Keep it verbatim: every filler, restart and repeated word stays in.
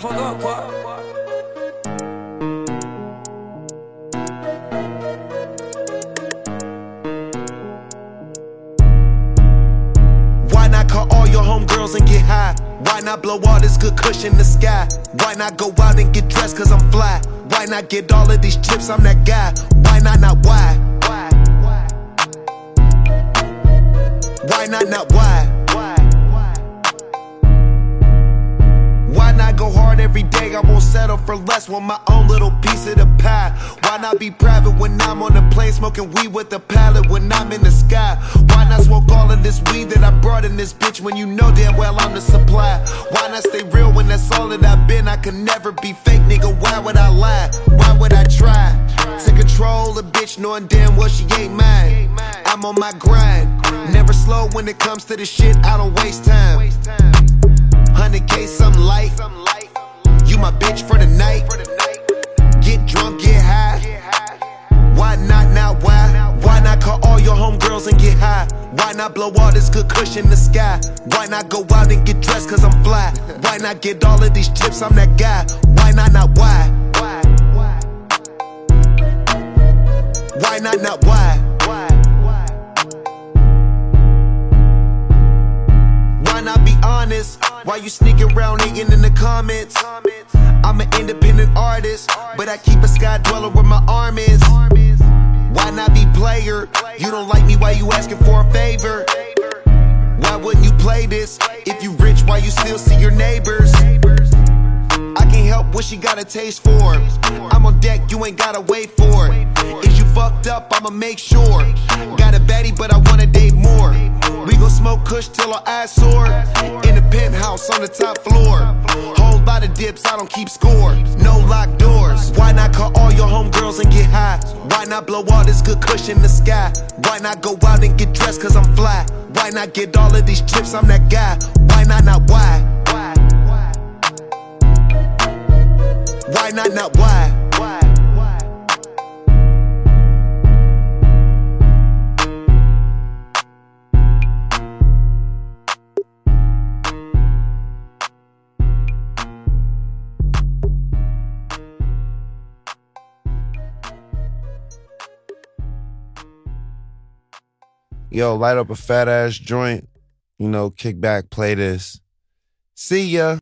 fuck up, quoi. Why not call all your homegirls and get high? Why not blow all this good kush in the sky? Why not go out and get dressed cause I'm fly? Why not get all of these chips, I'm that guy? Why not, not why? Why not, not why? Why not go hard every day? I won't settle for less, want my own little piece of the pie. Why not be private when I'm on the plane smoking weed with the pallet when I'm in the sky? Why not smoke all of this weed that I brought in this bitch when you know damn well I'm the supply? Why not stay real when that's all that I've been? I can never be fake, nigga, why would I lie? Why would I try to control a bitch knowing damn well she ain't mine? I'm on my grind, never slow when it comes to the shit, I don't waste time. one hundred K something light, you my bitch for the night. Get drunk, get high. Why not, not why? Why not call all your homegirls and get high? Why not blow all this good kush in the sky? Why not go out and get dressed cause I'm fly? Why not get all of these chips, I'm that guy? Why not, not why? Why not, not why? Why not be honest? Why you sneaking around hating in the comments? I'm an independent artist, but I keep a sky dweller where my arm is. Why not be player? You don't like me, why you asking for a favor? Why wouldn't you play this? If you rich, why you still see your neighbors? I can't help what she got a taste for. I'm on deck, you ain't gotta wait for it. If you fucked up, I'ma make sure. Got a baddie, but I wanna date more. We gon' smoke kush till our eyes sore. In the penthouse on the top floor. Whole lot of dips, I don't keep score. No locked doors. Why not call all your homegirls and get high? Why not blow all this good kush in the sky? Why not go out and get dressed cause I'm fly? Why not get all of these chips, I'm that guy? Why not, not why? Why not, not why? Yo, light up a fat ass joint, you know, kick back, play this. See ya.